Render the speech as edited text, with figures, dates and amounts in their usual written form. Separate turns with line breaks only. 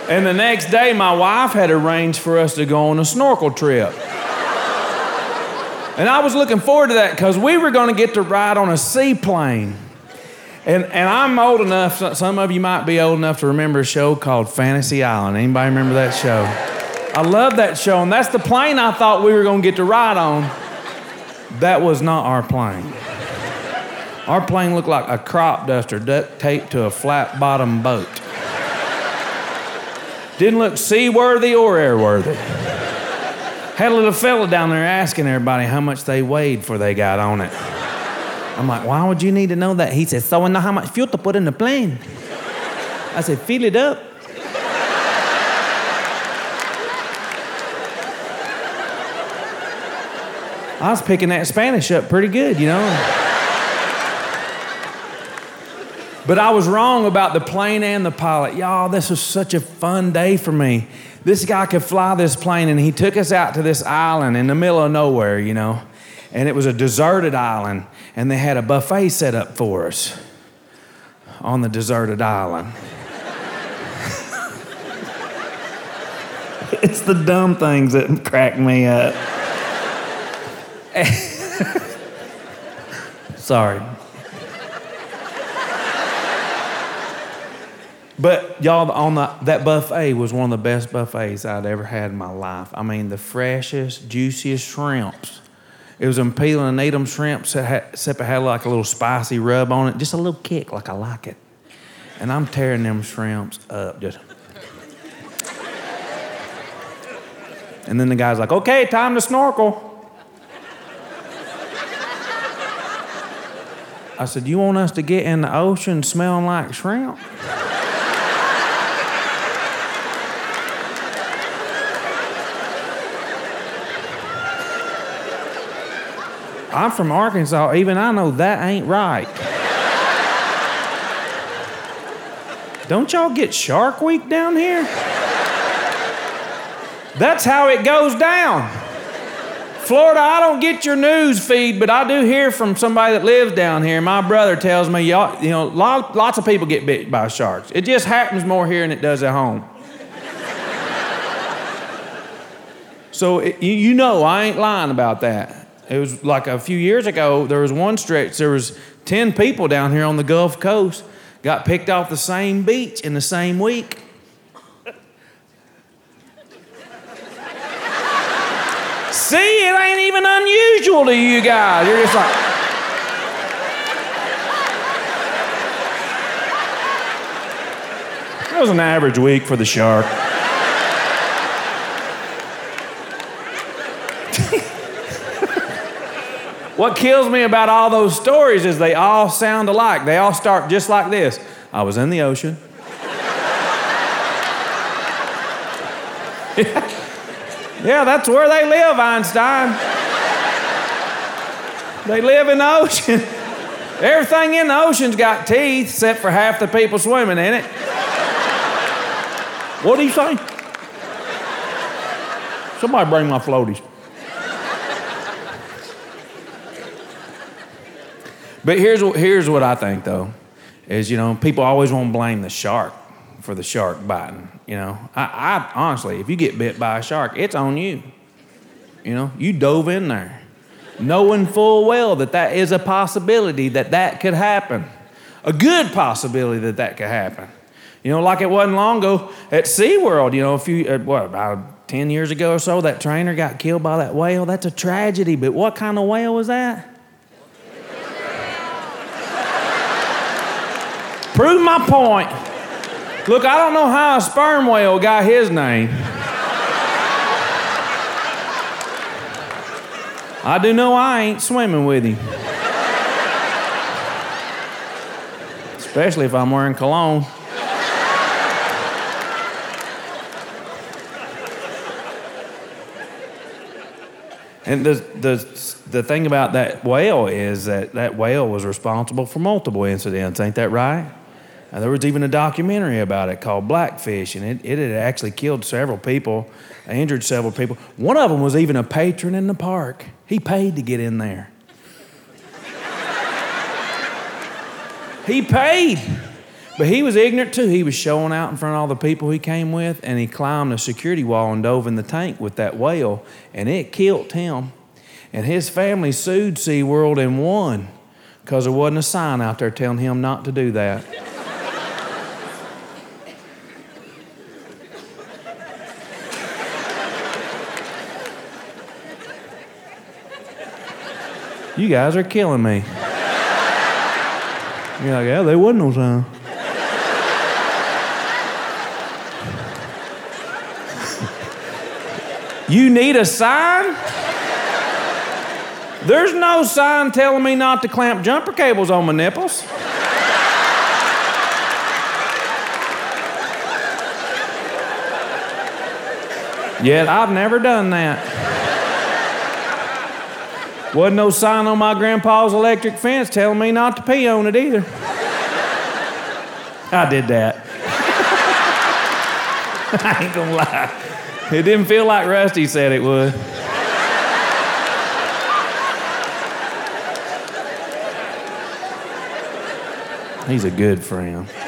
And the next day, my wife had arranged for us to go on a snorkel trip. And I was looking forward to that because we were going to get to ride on a seaplane. And I'm old enough, some of you might be old enough to remember a show called Fantasy Island. Anybody remember that show? I love that show, and that's the plane I thought we were going to get to ride on. That was not our plane. Our plane looked like a crop duster duct taped to a flat-bottom boat. Didn't look seaworthy or airworthy. Had a little fella down there asking everybody how much they weighed before they got on it. I'm like, why would you need to know that? He said, so I know how much fuel to put in the plane. I said, fill it up. I was picking that Spanish up pretty good, you know. But I was wrong about the plane and the pilot. Y'all, this was such a fun day for me. This guy could fly this plane, and he took us out to this island in the middle of nowhere, you know. And it was a deserted island, and they had a buffet set up for us on the deserted island. It's the dumb things that crack me up. Sorry. But y'all, that buffet was one of the best buffets I'd ever had in my life. I mean, the freshest, juiciest shrimps. It was them peeling and eat them shrimps, except it had like a little spicy rub on it. Just a little kick, like I like it. And I'm tearing them shrimps up. Just. And then the guy's like, okay, time to snorkel. I said, you want us to get in the ocean smelling like shrimp? I'm from Arkansas. Even I know that ain't right. Don't y'all get Shark Week down here? That's how it goes down. Florida, I don't get your news feed, but I do hear from somebody that lives down here. My brother tells me, y'all, you know, lots of people get bit by sharks. It just happens more here than it does at home. So, you know, I ain't lying about that. It was like a few years ago, there was one stretch, there was 10 people down here on the Gulf Coast got picked off the same beach in the same week. See, it ain't even unusual to you guys. You're just like... That was an average week for the shark. What kills me about all those stories is they all sound alike. They all start just like this. I was in the ocean. Yeah, that's where they live, Einstein. They live in the ocean. Everything in the ocean's got teeth, except for half the people swimming in it. What do you think? Somebody bring my floaties. But here's what I think, though, is, you know, people always want to blame the shark for the shark biting, you know. I honestly, if you get bit by a shark, it's on you. You know, you dove in there, knowing full well that is a possibility that could happen. A good possibility that could happen. You know, like it wasn't long ago at SeaWorld, you know, about 10 years ago or so, that trainer got killed by that whale. That's a tragedy, but what kind of whale was that? Prove my point. Look, I don't know how a sperm whale got his name. I do know I ain't swimming with him. Especially if I'm wearing cologne. And the thing about that whale is that whale was responsible for multiple incidents. Ain't that right? There was even a documentary about it called Blackfish, and it had actually killed several people, injured several people. One of them was even a patron in the park. He paid to get in there. He paid. But he was ignorant too. He was showing out in front of all the people he came with, and he climbed the security wall and dove in the tank with that whale, and it killed him. And his family sued SeaWorld and won because there wasn't a sign out there telling him not to do that. You guys are killing me. You're like, yeah, there wasn't no sign. You need a sign? There's no sign telling me not to clamp jumper cables on my nipples. Yet I've never done that. Wasn't no sign on my grandpa's electric fence telling me not to pee on it either. I did that. I ain't gonna lie. It didn't feel like Rusty said it would. He's a good friend.